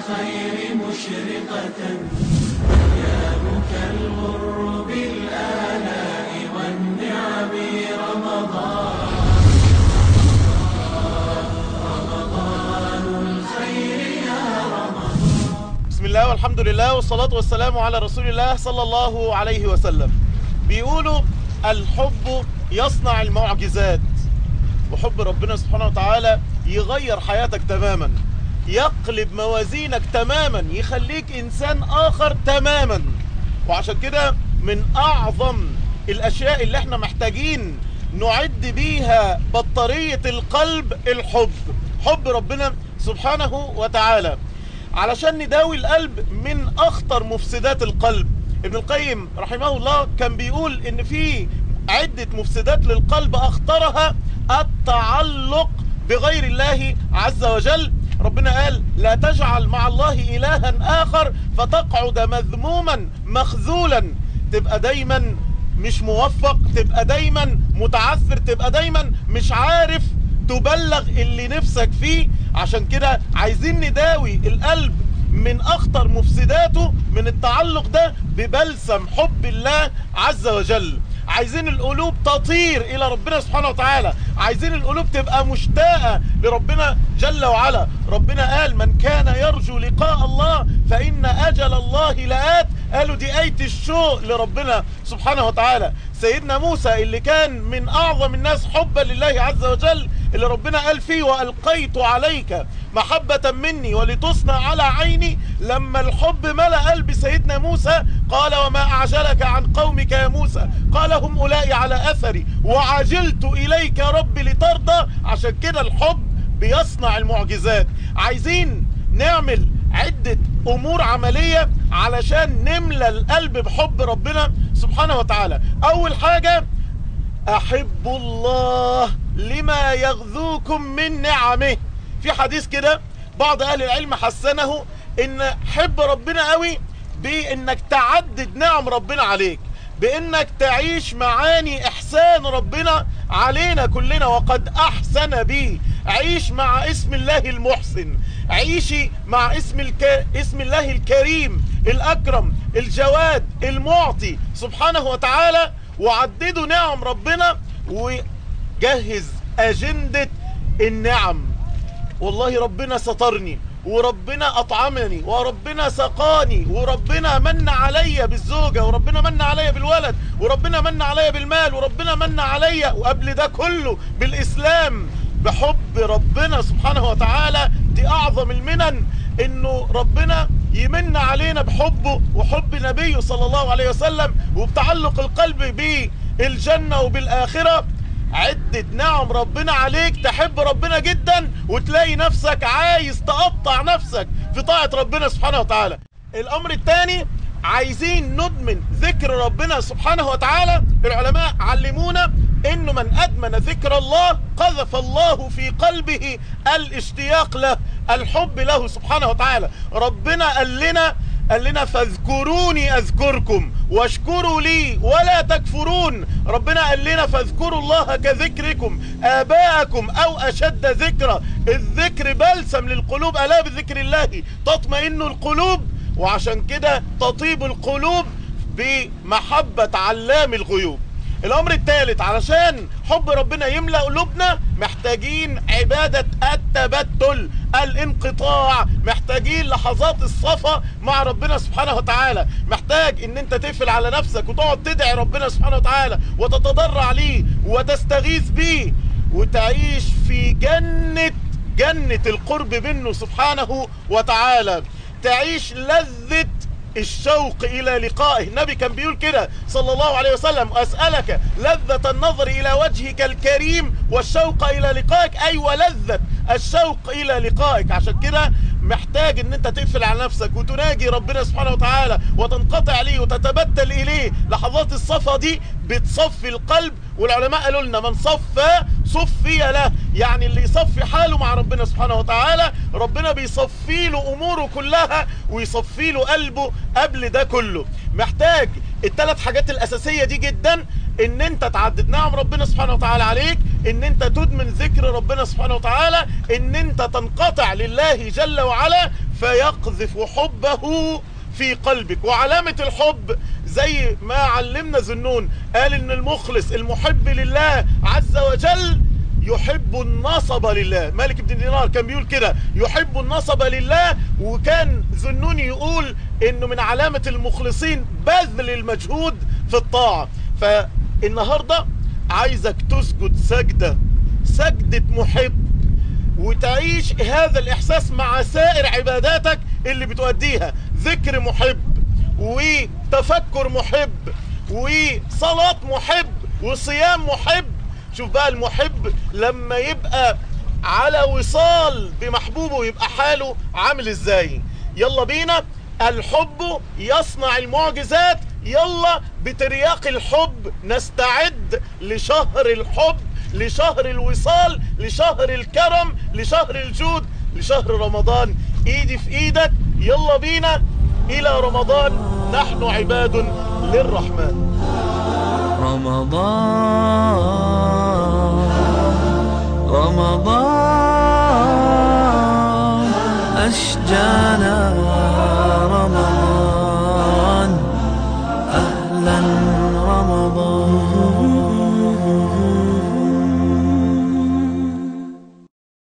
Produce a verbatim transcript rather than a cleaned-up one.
الخير مشرقة أيامك الغر بالآلاء والنعم رمضان رمضان الخير يا رمضان. بسم الله والحمد لله والصلاة والسلام على رسول الله صلى الله عليه وسلم. بيقولوا الحب يصنع المعجزات، وحب ربنا سبحانه وتعالى يغير حياتك تماما، يقلب موازينك تماما، يخليك إنسان آخر تماما. وعشان كده من أعظم الأشياء اللي احنا محتاجين نعد بيها بطارية القلب الحب، حب ربنا سبحانه وتعالى، علشان نداوي القلب من أخطر مفسدات القلب. ابن القيم رحمه الله كان بيقول إن في عدة مفسدات للقلب أخطرها التعلق بغير الله عز وجل. ربنا قال لا تجعل مع الله إلها آخر فتقعد مذموما مخذولا، تبقى دايما مش موفق، تبقى دايما متعثر، تبقى دايما مش عارف تبلغ اللي نفسك فيه. عشان كده عايزين نداوي القلب من أخطر مفسداته من التعلق ده ببلسم حب الله عز وجل. عايزين القلوب تطير إلى ربنا سبحانه وتعالى، عايزين القلوب تبقى مشتاقة لربنا جل وعلا. ربنا قال من كان يرجو لقاء الله فإن أجل الله لآت. قالوا دي آية الشوق لربنا سبحانه وتعالى. سيدنا موسى اللي كان من أعظم الناس حبا لله عز وجل، اللي ربنا قال فيه وألقيت عليك محبة مني ولتصنع على عيني، لما الحب ملأ قلب سيدنا موسى قال وما أعجلك عن قومك يا موسى؟ قال هم أولئك على أثري وعجلت إليك رب لترضى. عشان كده الحب بيصنع المعجزات. عايزين نعمل عدة أمور عملية علشان نملى القلب بحب ربنا سبحانه وتعالى. أول حاجة أحب الله لما يغذوكم من نعمه. في حديث كده بعض أهل العلم حسنه، إن حب ربنا قوي بإنك تعدد نعم ربنا عليك، بإنك تعيش معاني إحسان ربنا علينا كلنا. وقد أحسن بي، عيش مع اسم الله المحسن، عيشي مع اسم, الك... اسم الله الكريم الأكرم الجواد المعطي سبحانه وتعالى، وعددوا نعم ربنا وجهز أجندة النعم. والله ربنا سترني، وربنا أطعمني، وربنا سقاني، وربنا من عليا بالزوجة، وربنا من عليا بالولد، وربنا من عليا بالمال، وربنا من عليا وقبل ده كله بالإسلام. بحب ربنا سبحانه وتعالى دي أعظم المنن، إنه ربنا يمن علينا بحبه وحب نبيه صلى الله عليه وسلم، وبتعلق القلب بالجنة وبالآخرة. عدة نعم ربنا عليك تحب ربنا جدا، وتلاقي نفسك عايز تقطع نفسك في طاعة ربنا سبحانه وتعالى. الأمر الثاني عايزين ندمن ذكر ربنا سبحانه وتعالى. العلماء علمونا إنه من أدمن ذكر الله قذف الله في قلبه الاشتياق له، الحب له سبحانه وتعالى. ربنا قال لنا قال لنا فاذكروني أذكركم واشكروا لي ولا تكفرون. ربنا قال لنا فاذكروا الله كذكركم آباءكم أو أشد ذكرا. الذكر بلسم للقلوب، ألا بذكر الله تطمئن القلوب. وعشان كده تطيب القلوب بمحبة علام الغيوب. الأمر الثالث علشان حب ربنا يملأ قلوبنا محتاجين عبادة التبتل، الانقطاع، محتاجين لحظات الصفا مع ربنا سبحانه وتعالى. محتاج ان انت تقفل على نفسك وتقعد تدعي ربنا سبحانه وتعالى وتتضرع ليه وتستغيث بيه، وتعيش في جنة جنة القرب منه سبحانه وتعالى، تعيش لذة الشوق إلى لقائه. النبي كان بيقول كده صلى الله عليه وسلم أسألك لذة النظر إلى وجهك الكريم والشوق إلى لقائك، أي أيوة ولذة الشوق إلى لقائك. عشان كده محتاج ان انت تقفل على نفسك وتناجي ربنا سبحانه وتعالى وتنقطع ليه وتتبتل إليه. لحظات الصفا دي بتصفي القلب، والعلماء قالوا لنا من صفى صفي له، يعني اللي يصفي حاله مع ربنا سبحانه وتعالى ربنا بيصفي له أموره كلها ويصفي له قلبه قبل ده كله. محتاج الثلاث حاجات الأساسية دي جدا ان انت تعدد نعم ربنا سبحانه وتعالى عليك، ان انت تدمن ذكر ربنا سبحانه وتعالى، ان انت تنقطع لله جل وعلا فيقذف حبه في قلبك. وعلامة الحب زي ما علمنا ذنون، قال ان المخلص المحب لله عز وجل يحب النصب لله. مالك بن دينار كان بيقول كده، يحب النصب لله. وكان ذنون يقول انه من علامة المخلصين بذل المجهود في الطاعة. فالنهاردة عايزك تسجد سجدة سجدة محب، وتعيش هذا الإحساس مع سائر عباداتك اللي بتؤديها، ذكر محب وتفكر محب وصلاة محب وصيام محب. شوف بقى المحب لما يبقى على وصال بمحبوبه يبقى حاله عامل ازاي. يلا بينا، الحب يصنع المعجزات. يلا بترياق الحب نستعد لشهر الحب، لشهر الوصال، لشهر الكرم، لشهر الجود، لشهر رمضان. ايدي في ايدك، يلا بينا الى رمضان، نحن عباد للرحمن. رمضان رمضان أشجانا